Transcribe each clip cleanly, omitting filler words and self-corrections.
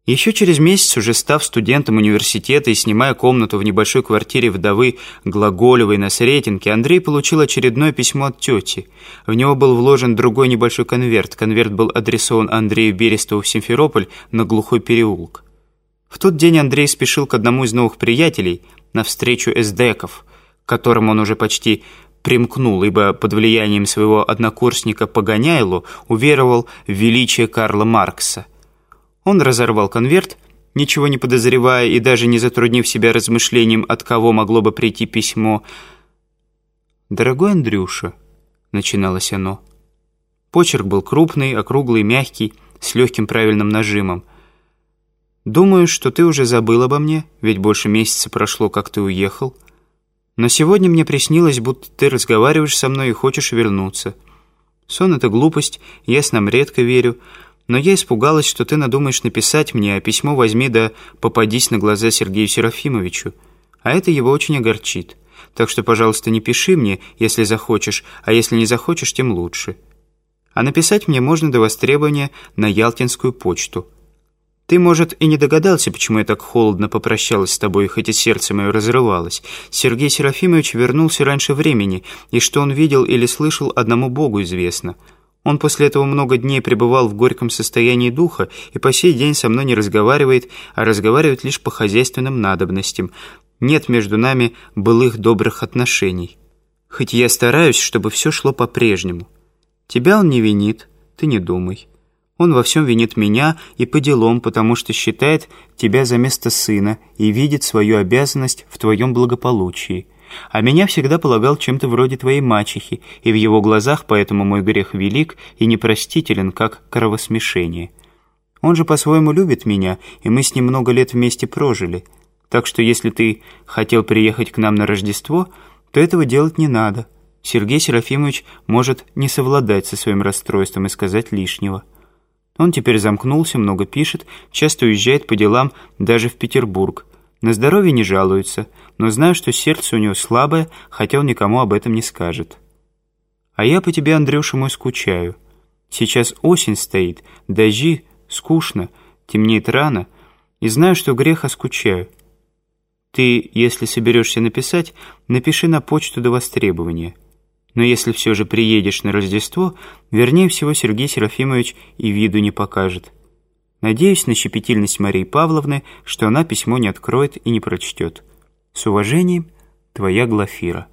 Еще через месяц, уже став студентом университета и снимая комнату в небольшой квартире вдовы Глаголевой на Сретенке, Андрей получил очередное письмо от тети. В него был вложен другой небольшой конверт. Конверт был адресован Андрею Берестову в Симферополь на Глухой переулок. В тот день Андрей спешил к одному из новых приятелей на встречу эсдеков, к которым он уже почти примкнул, ибо под влиянием своего однокурсника Погоняйло уверовал в величие Карла Маркса. Он разорвал конверт, ничего не подозревая и даже не затруднив себя размышлением, от кого могло бы прийти письмо. «Дорогой Андрюша», — начиналось оно. Почерк был крупный, округлый, мягкий, с легким правильным нажимом. «Думаю, что ты уже забыл обо мне, ведь больше месяца прошло, как ты уехал. Но сегодня мне приснилось, будто ты разговариваешь со мной и хочешь вернуться. Сон — это глупость, я снам редко верю, но я испугалась, что ты надумаешь написать мне, а письмо возьми да попадись на глаза Сергею Серафимовичу, а это его очень огорчит. Так что, пожалуйста, не пиши мне, если захочешь, а если не захочешь, тем лучше. А написать мне можно до востребования на Ялтинскую почту. Ты, может, и не догадался, почему я так холодно попрощалась с тобой, хоть и сердце мое разрывалось. Сергей Серафимович вернулся раньше времени, и что он видел или слышал, одному Богу известно. Он после этого много дней пребывал в горьком состоянии духа и по сей день со мной не разговаривает, а разговаривает лишь по хозяйственным надобностям. Нет между нами былых добрых отношений. Хоть я стараюсь, чтобы все шло по-прежнему. Тебя он не винит, ты не думай. Он во всем винит меня и по делам, потому что считает тебя за место сына и видит свою обязанность в твоем благополучии. А меня всегда полагал чем-то вроде твоей мачехи, и в его глазах поэтому мой грех велик и непростителен, как кровосмешение. Он же по-своему любит меня, и мы с ним много лет вместе прожили. Так что если ты хотел приехать к нам на Рождество, то этого делать не надо. Сергей Серафимович может не совладать со своим расстройством и сказать лишнего. Он теперь замкнулся, много пишет, часто уезжает по делам даже в Петербург. На здоровье не жалуется, но знаю, что сердце у него слабое, хотя он никому об этом не скажет. А я по тебе, Андрюша мой, скучаю. Сейчас осень стоит, дожди, скучно, темнеет рано, и знаю, что греха скучаю. Ты, если соберешься написать, напиши на почту до востребования. Но если все же приедешь на Рождество, вернее всего Сергей Серафимович и виду не покажет. Надеюсь на щепетильность Марии Павловны, что она письмо не откроет и не прочтет. С уважением, твоя Глафира.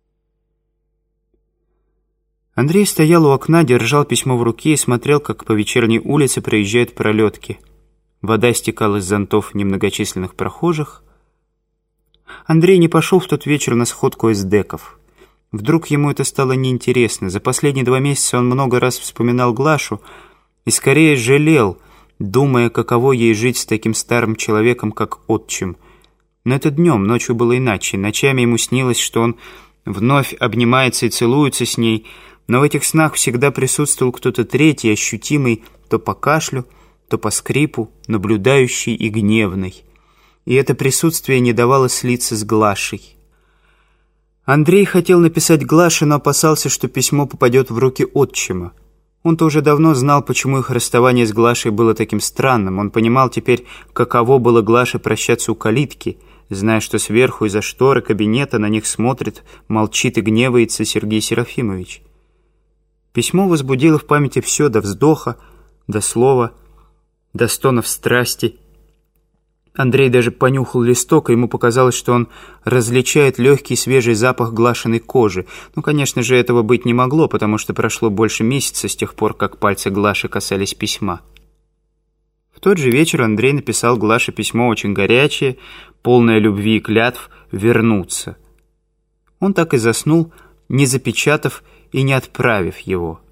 Андрей стоял у окна, держал письмо в руке и смотрел, как по вечерней улице проезжают пролетки. Вода стекала из зонтов немногочисленных прохожих. Андрей не пошел в тот вечер на сходку эсдеков. Вдруг ему это стало неинтересно. За последние 2 месяца он много раз вспоминал Глашу и скорее жалел, думая, каково ей жить с таким старым человеком, как отчим. Но это днем, ночью было иначе. Ночами ему снилось, что он вновь обнимается и целуется с ней, но в этих снах всегда присутствовал кто-то третий, ощутимый то по кашлю, то по скрипу, наблюдающий и гневный. И это присутствие не давало слиться с Глашей. Андрей хотел написать Глаше, но опасался, что письмо попадет в руки отчима. Он-то уже давно знал, почему их расставание с Глашей было таким странным. Он понимал теперь, каково было Глаше прощаться у калитки, зная, что сверху из-за шторы кабинета на них смотрит, молчит и гневается Сергей Серафимович. Письмо возбудило в памяти все до вздоха, до слова, до стонов страсти. Андрей даже понюхал листок, и ему показалось, что он различает легкий свежий запах Глашиной кожи. Ну, конечно же, этого быть не могло, потому что прошло больше месяца с тех пор, как пальцы Глаши касались письма. В тот же вечер Андрей написал Глаше письмо очень горячее, полное любви и клятв вернуться. Он так и заснул, не запечатав и не отправив его.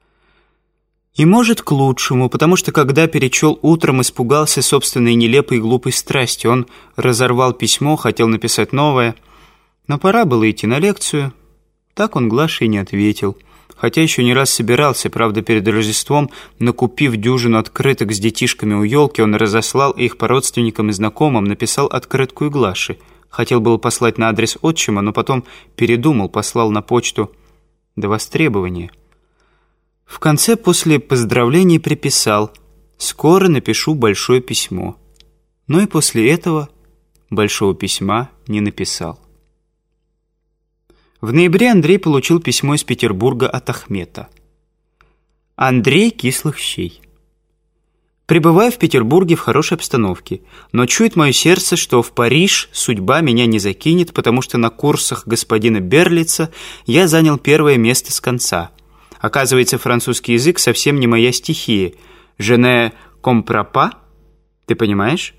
И, может, к лучшему, потому что, когда перечел утром, испугался собственной нелепой и глупой страсти. Он разорвал письмо, хотел написать новое, но пора было идти на лекцию. Так он Глаше и не ответил. Хотя еще не раз собирался, правда, перед Рождеством, накупив дюжину открыток с детишками у елки, он разослал их по родственникам и знакомым, написал открытку и Глаше. Хотел было послать на адрес отчима, но потом передумал, послал на почту до востребования. В конце, после поздравлений, приписал: Скоро напишу большое письмо. Но и после этого большого письма не написал. В ноябре Андрей получил письмо из Петербурга от Ахмета. Андрей кислых щей. Пребываю в Петербурге в хорошей обстановке, но чует мое сердце, что в Париж судьба меня не закинет, потому что на курсах господина Берлица я занял первое место с конца. Оказывается, французский язык совсем не моя стихия. «Je ne comprends pas». Ты понимаешь?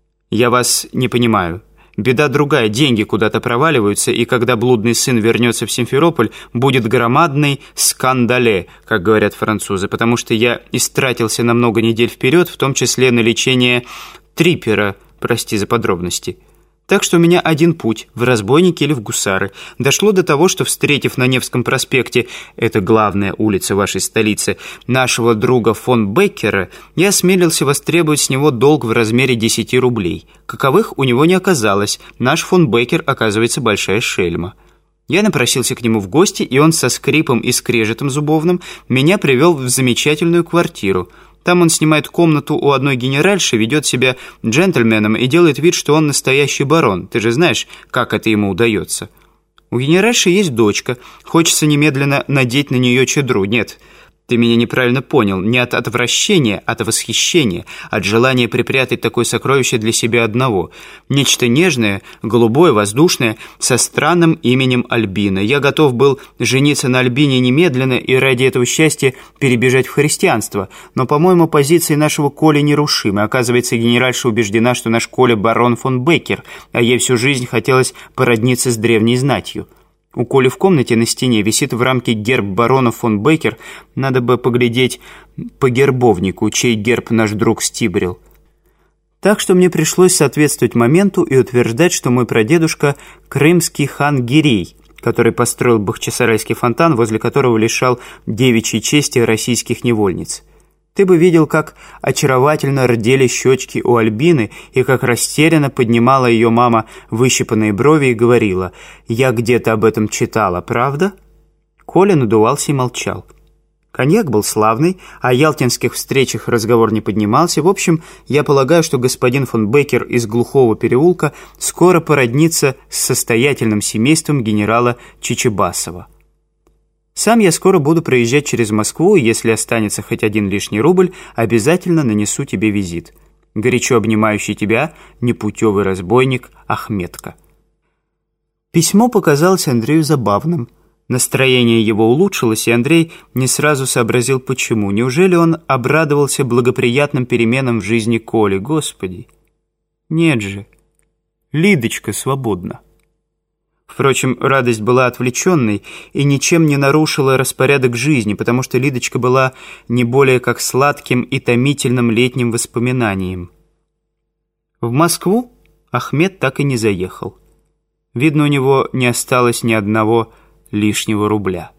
Я вас не понимаю. Беда другая, деньги куда-то проваливаются, и когда блудный сын вернется в Симферополь, будет громадный скандале, как говорят французы, потому что я истратился на много недель вперед, в том числе на лечение трипера, прости за подробности. Так что у меня один путь – в разбойники или в гусары. Дошло до того, что, встретив на Невском проспекте, это главная улица вашей столицы, нашего друга фон Беккера, я осмелился востребовать с него долг в размере 10 рублей. Каковых у него не оказалось. Наш фон Беккер, оказывается, большая шельма. Я напросился к нему в гости, и он со скрипом и скрежетом зубовным меня привел в замечательную квартиру. Там он снимает комнату у одной генеральши, ведет себя джентльменом и делает вид, что он настоящий барон. Ты же знаешь, как это ему удается. У генеральши есть дочка. Хочется немедленно надеть на нее чедру. Нет, ты меня неправильно понял. Не от отвращения, а от восхищения. От желания припрятать такое сокровище для себя одного. Нечто нежное, голубое, воздушное, со странным именем Альбина. Я готов был жениться на Альбине немедленно и ради этого счастья перебежать в христианство. Но, по-моему, позиции нашего Коли нерушимы. Оказывается, генеральша убеждена, что наш Коля барон фон Беккер, а ей всю жизнь хотелось породниться с древней знатью. У Коли в комнате на стене висит в рамке герб барона фон Беккер. Надо бы поглядеть по гербовнику, чей герб наш друг стибрил. Так что мне пришлось соответствовать моменту и утверждать, что мой прадедушка – крымский хан Гирей, который построил Бахчисарайский фонтан, возле которого лишал девичьей чести российских невольниц. Ты бы видел, как очаровательно рдели щечки у Альбины и как растерянно поднимала ее мама выщипанные брови и говорила: «Я где-то об этом читала, правда?» Коля надувался и молчал. Коньяк был славный, о ялтинских встречах разговор не поднимался. В общем, я полагаю, что господин фон Беккер из глухого переулка скоро породнится с состоятельным семейством генерала Чичибасова. Сам я скоро буду проезжать через Москву, и если останется хоть один лишний рубль, обязательно нанесу тебе визит. Горячо обнимающий тебя непутевый разбойник Ахметка. Письмо показалось Андрею забавным. Настроение его улучшилось, и Андрей не сразу сообразил, почему. Неужели он обрадовался благоприятным переменам в жизни Коли? Господи! Нет же! Лидочка свободна. Впрочем, радость была отвлеченной и ничем не нарушила распорядок жизни, потому что Лидочка была не более как сладким и томительным летним воспоминанием. В Москву Ахмет так и не заехал. Видно, у него не осталось ни одного лишнего рубля.